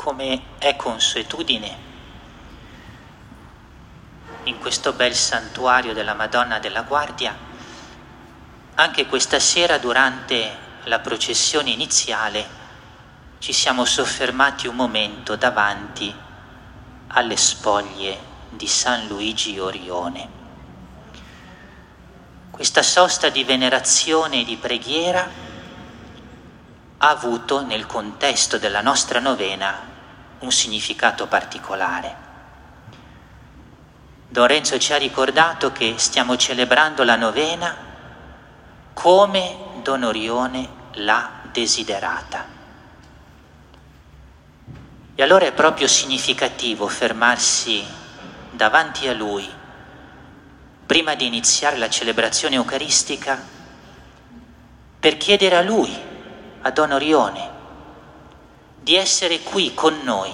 come è consuetudine, in questo bel santuario della Madonna della Guardia, anche questa sera durante la processione iniziale ci siamo soffermati un momento davanti alle spoglie di San Luigi Orione. Questa sosta di venerazione e di preghiera ha avuto nel contesto della nostra novena un significato particolare. Don Renzo ci ha ricordato che stiamo celebrando la novena come Don Orione l'ha desiderata. E allora è proprio significativo fermarsi davanti a Lui prima di iniziare la celebrazione eucaristica per chiedere a Lui, a Don Orione, di essere qui con noi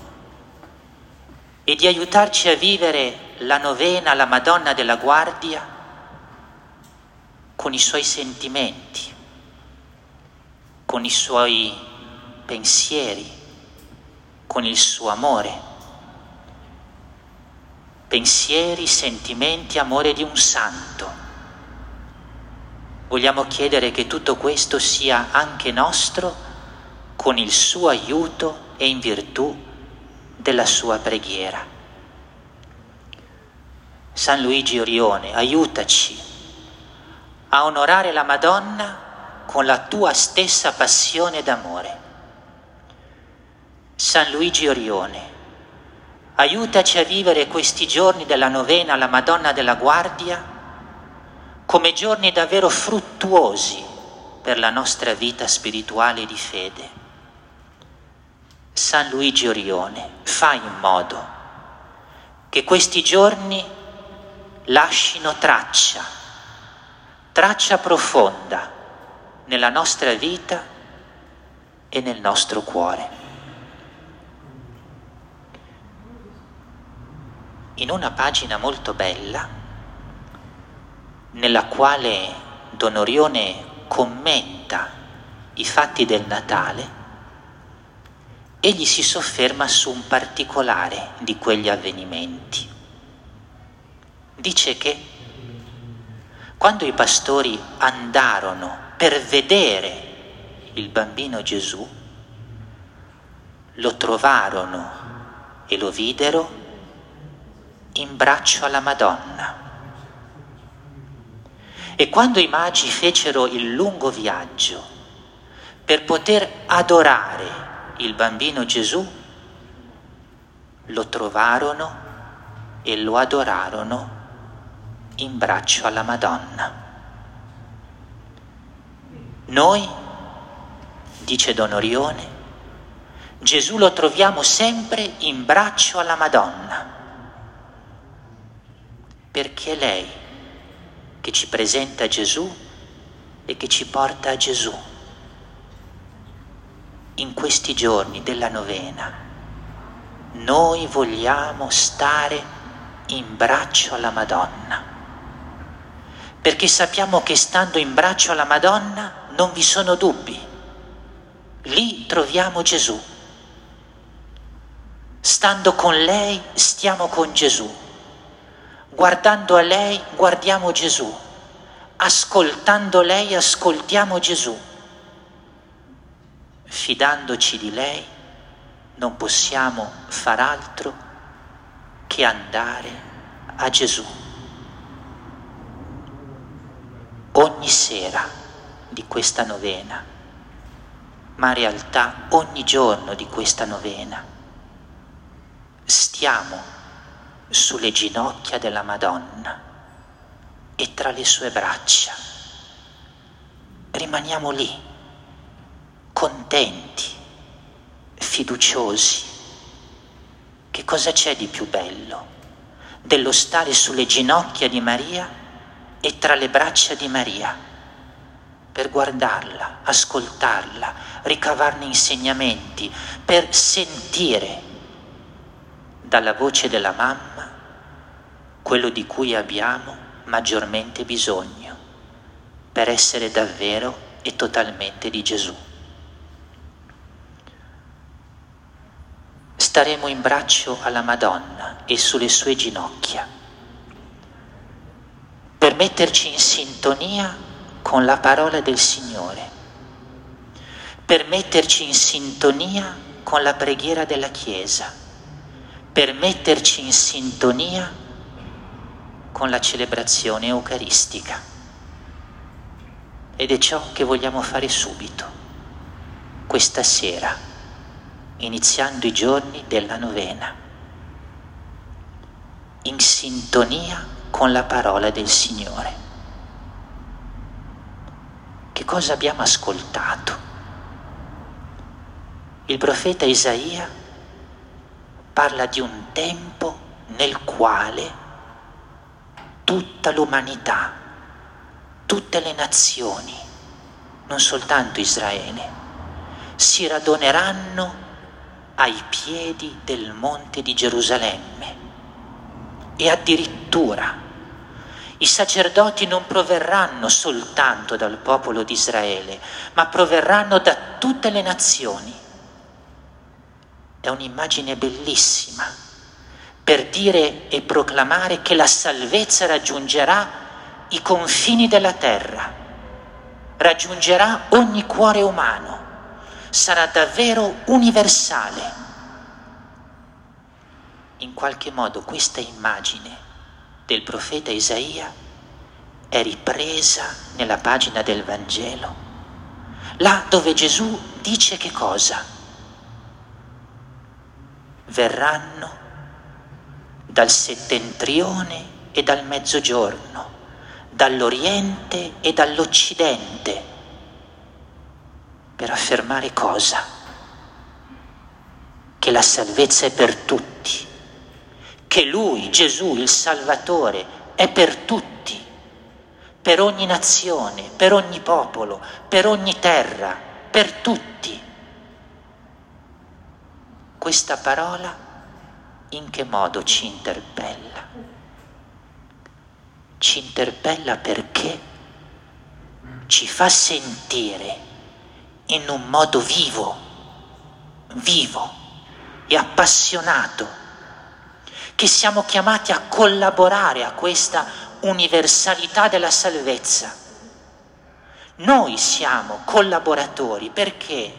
e di aiutarci a vivere la novena alla Madonna della Guardia con i suoi sentimenti, con i suoi pensieri, con il suo amore. Pensieri, sentimenti, amore di un santo. Vogliamo chiedere che tutto questo sia anche nostro con il suo aiuto e in virtù della sua preghiera. San Luigi Orione, aiutaci a onorare la Madonna con la tua stessa passione d'amore. San Luigi Orione, aiutaci a vivere questi giorni della novena alla Madonna della Guardia come giorni davvero fruttuosi per la nostra vita spirituale e di fede. San Luigi Orione, fai in modo che questi giorni lascino traccia profonda nella nostra vita e nel nostro cuore. In una pagina molto bella, nella quale Don Orione commenta i fatti del Natale, egli si sofferma su un particolare di quegli avvenimenti. Dice che quando i pastori andarono per vedere il bambino Gesù, lo trovarono e lo videro in braccio alla Madonna. E quando i magi fecero il lungo viaggio per poter adorare il bambino Gesù, lo trovarono e lo adorarono in braccio alla Madonna. Noi, dice Don Orione, Gesù lo troviamo sempre in braccio alla Madonna, perché è lei che ci presenta Gesù e che ci porta a Gesù. In questi giorni della novena noi vogliamo stare in braccio alla Madonna, perché sappiamo che stando in braccio alla Madonna non vi sono dubbi. Lì troviamo Gesù. Stando con lei stiamo con Gesù. Guardando a lei guardiamo Gesù. Ascoltando lei ascoltiamo Gesù. Fidandoci di lei non possiamo far altro che andare a Gesù. Ogni sera di questa novena, ma in realtà ogni giorno di questa novena, stiamo sulle ginocchia della Madonna e tra le sue braccia. Rimaniamo lì, contenti, fiduciosi. Che cosa c'è di più bello dello stare sulle ginocchia di Maria e tra le braccia di Maria, per guardarla, ascoltarla, ricavarne insegnamenti, per sentire dalla voce della mamma quello di cui abbiamo maggiormente bisogno, per essere davvero e totalmente di Gesù. staremo in braccio alla Madonna e sulle sue ginocchia, per metterci in sintonia con la parola del Signore, per metterci in sintonia con la preghiera della Chiesa, per metterci in sintonia con la celebrazione eucaristica. Ed è ciò che vogliamo fare subito, questa sera, iniziando i giorni della novena, in sintonia con la parola del Signore. Che cosa abbiamo ascoltato? Il profeta Isaia parla di un tempo nel quale tutta l'umanità, tutte le nazioni, non soltanto Israele, si raduneranno ai piedi del monte di Gerusalemme, e addirittura i sacerdoti non proverranno soltanto dal popolo di Israele, ma proverranno da tutte le nazioni. È un'immagine bellissima per dire e proclamare che la salvezza raggiungerà i confini della terra, raggiungerà ogni cuore umano, sarà davvero universale. In qualche modo questa immagine del profeta Isaia è ripresa nella pagina del Vangelo, là dove Gesù dice che cosa? Verranno dal settentrione e dal mezzogiorno, dall'Oriente e dall'Occidente, per affermare cosa? Che la salvezza è per tutti, che Lui, Gesù, il Salvatore, è per tutti, per ogni nazione, per ogni popolo, per ogni terra, per tutti. Questa parola in che modo ci interpella? Ci interpella perché ci fa sentire in un modo vivo e appassionato che siamo chiamati a collaborare a questa universalità della salvezza. Noi siamo collaboratori perché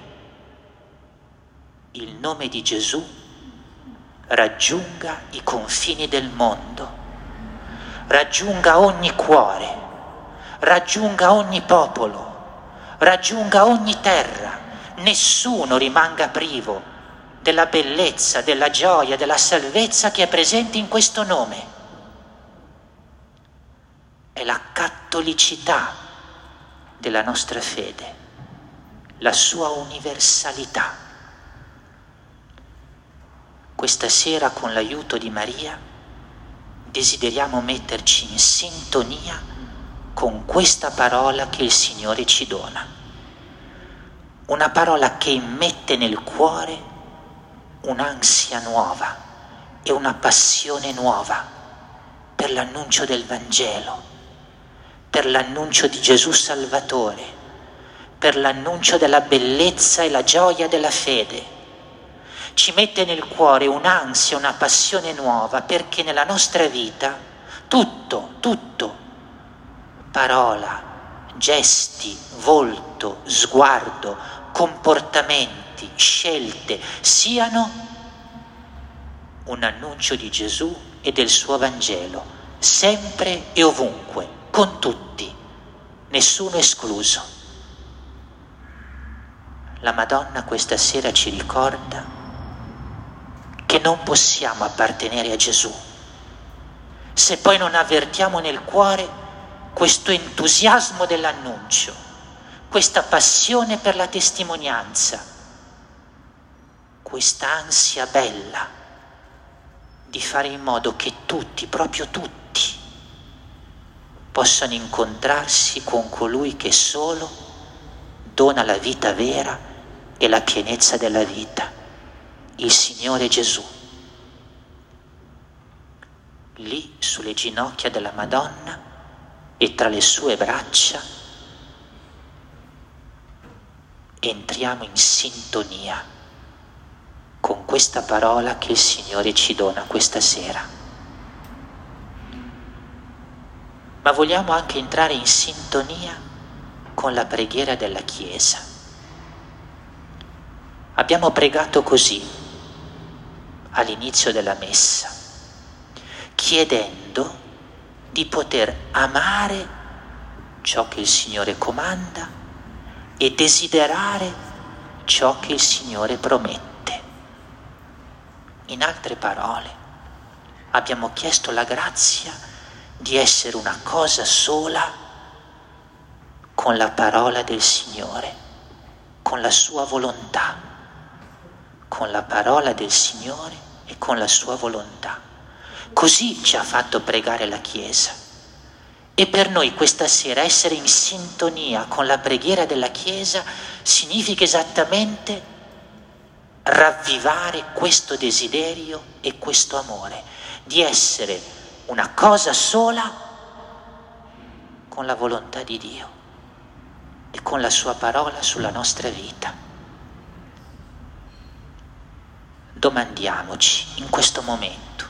il nome di Gesù raggiunga i confini del mondo, raggiunga ogni cuore, raggiunga ogni popolo, raggiunga ogni terra, nessuno rimanga privo della bellezza, della gioia, della salvezza che è presente in questo nome. È la cattolicità della nostra fede, la sua universalità. Questa sera, con l'aiuto di Maria, desideriamo metterci in sintonia con questa parola che il Signore ci dona. Una parola che immette nel cuore un'ansia nuova e una passione nuova per l'annuncio del Vangelo, per l'annuncio di Gesù Salvatore, per l'annuncio della bellezza e la gioia della fede. Ci mette nel cuore un'ansia, una passione nuova, perché nella nostra vita tutto, parola, gesti, volto, sguardo, comportamenti, scelte, siano un annuncio di Gesù e del suo Vangelo, sempre e ovunque, con tutti, nessuno escluso. La Madonna questa sera ci ricorda che non possiamo appartenere a Gesù se poi non avvertiamo nel cuore questo entusiasmo dell'annuncio, questa passione per la testimonianza, questa ansia bella di fare in modo che tutti, proprio tutti, possano incontrarsi con colui che solo dona la vita vera e la pienezza della vita, il Signore Gesù. Lì sulle ginocchia della Madonna e tra le sue braccia entriamo in sintonia con questa parola che il Signore ci dona questa sera. Ma vogliamo anche entrare in sintonia con la preghiera della Chiesa. Abbiamo pregato così all'inizio della messa, chiedendo di poter amare ciò che il Signore comanda e desiderare ciò che il Signore promette. In altre parole, abbiamo chiesto la grazia di essere una cosa sola con la parola del Signore, con la sua volontà, con la parola del Signore e con la sua volontà. Così ci ha fatto pregare la Chiesa. E per noi questa sera essere in sintonia con la preghiera della Chiesa significa esattamente ravvivare questo desiderio e questo amore, di essere una cosa sola con la volontà di Dio e con la sua parola sulla nostra vita. Domandiamoci in questo momento: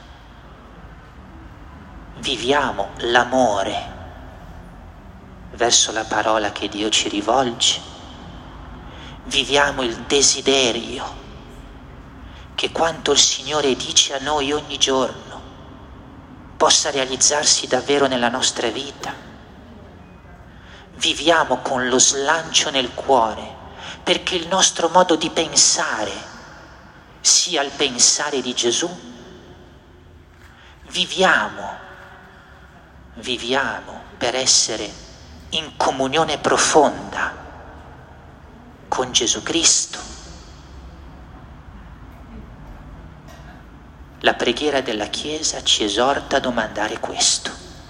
viviamo l'amore verso la parola che Dio ci rivolge? Viviamo il desiderio che quanto il Signore dice a noi ogni giorno possa realizzarsi davvero nella nostra vita? Viviamo con lo slancio nel cuore perché il nostro modo di pensare sia il pensare di Gesù? Viviamo per essere in comunione profonda con Gesù Cristo. La preghiera della Chiesa ci esorta a domandare questo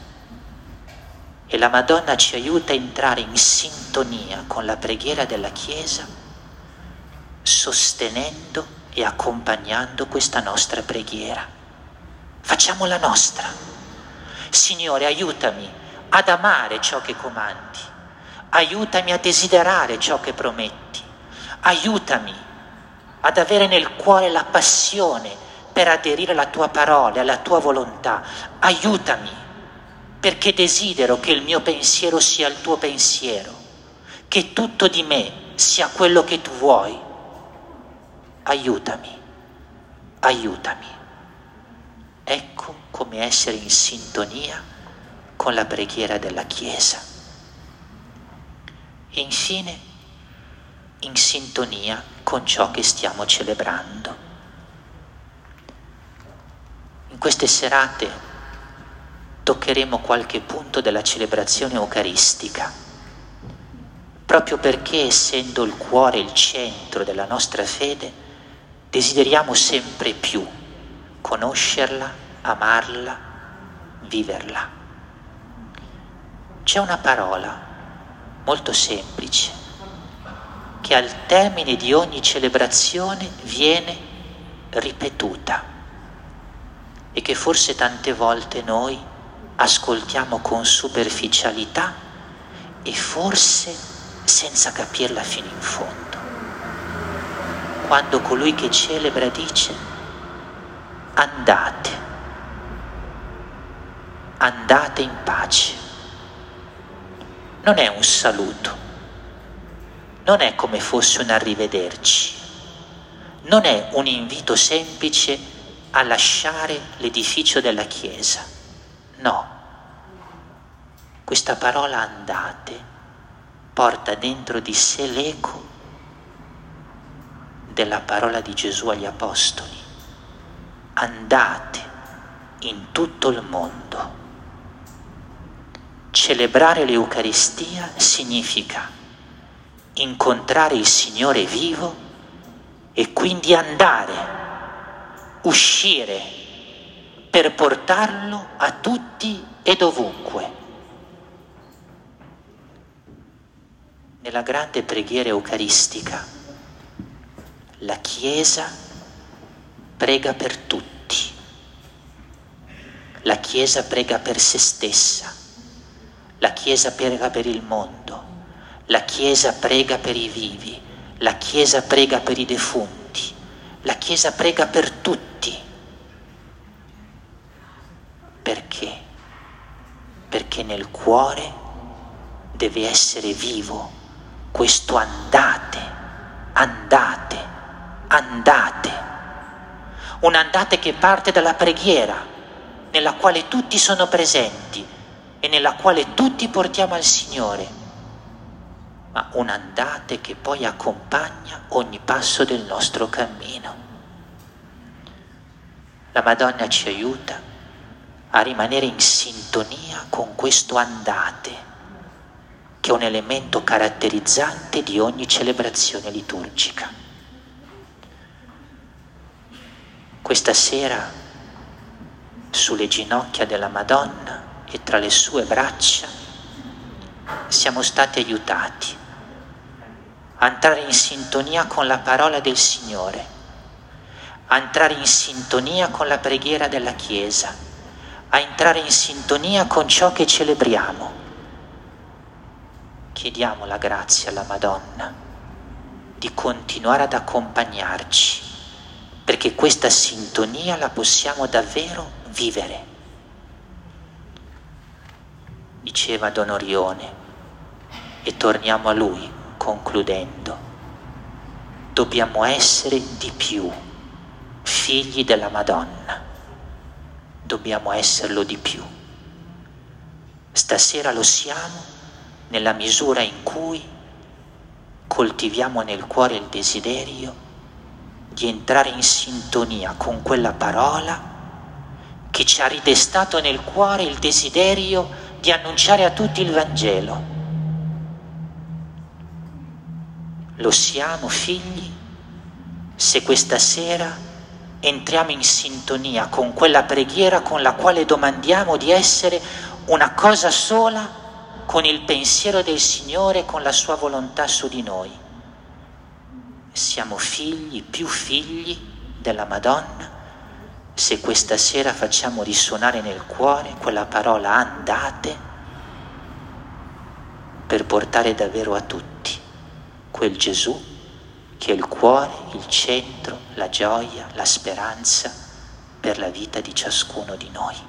e la Madonna ci aiuta a entrare in sintonia con la preghiera della Chiesa, sostenendo e accompagnando questa nostra preghiera. Facciamo la nostra. Signore, aiutami ad amare ciò che comandi, aiutami a desiderare ciò che prometti, aiutami ad avere nel cuore la passione per aderire alla tua parola, alla tua volontà. Aiutami, perché desidero che il mio pensiero sia il tuo pensiero, che tutto di me sia quello che tu vuoi. Aiutami, aiutami. Ecco come essere in sintonia con la preghiera della Chiesa. E infine, in sintonia con ciò che stiamo celebrando. In queste serate toccheremo qualche punto della celebrazione eucaristica, proprio perché, essendo il cuore il centro della nostra fede, desideriamo sempre più conoscerla, amarla, viverla. C'è una parola molto semplice che al termine di ogni celebrazione viene ripetuta e che forse tante volte noi ascoltiamo con superficialità e forse senza capirla fino in fondo. Quando colui che celebra dice: andate, andate in pace. Non è un saluto, non è come fosse un arrivederci, non è un invito semplice a lasciare l'edificio della Chiesa. No, questa parola andate porta dentro di sé l'eco della parola di Gesù agli Apostoli. Andate in tutto il mondo. Celebrare l'Eucaristia significa incontrare il Signore vivo e quindi andare, uscire per portarlo a tutti e dovunque. Nella grande preghiera eucaristica la Chiesa prega per tutti, la Chiesa prega per se stessa, la Chiesa prega per il mondo, la Chiesa prega per i vivi, la Chiesa prega per i defunti, La Chiesa prega per tutti. Perché? Perché nel cuore deve essere vivo questo andate, andate, andate. Un andate che parte dalla preghiera, nella quale tutti sono presenti e nella quale tutti portiamo al Signore, ma un andate che poi accompagna ogni passo del nostro cammino. La Madonna ci aiuta a rimanere in sintonia con questo andate, che è un elemento caratterizzante di ogni celebrazione liturgica. Questa sera, sulle ginocchia della Madonna e tra le sue braccia, siamo stati aiutati a entrare in sintonia con la parola del Signore, a entrare in sintonia con la preghiera della Chiesa, a entrare in sintonia con ciò che celebriamo. Chiediamo la grazia alla Madonna di continuare ad accompagnarci, perché questa sintonia la possiamo davvero vivere. Diceva Don Orione, e torniamo a lui concludendo: dobbiamo essere di più figli della Madonna, dobbiamo esserlo di più. Stasera lo siamo nella misura in cui coltiviamo nel cuore il desiderio di entrare in sintonia con quella parola che ci ha ridestato nel cuore il desiderio di annunciare a tutti il Vangelo. Lo siamo figli se questa sera entriamo in sintonia con quella preghiera con la quale domandiamo di essere una cosa sola con il pensiero del Signore, con la sua volontà su di noi. Siamo figli, più figli della Madonna, se questa sera facciamo risuonare nel cuore quella parola andate, per portare davvero a tutti quel Gesù che è il cuore, il centro, la gioia, la speranza per la vita di ciascuno di noi.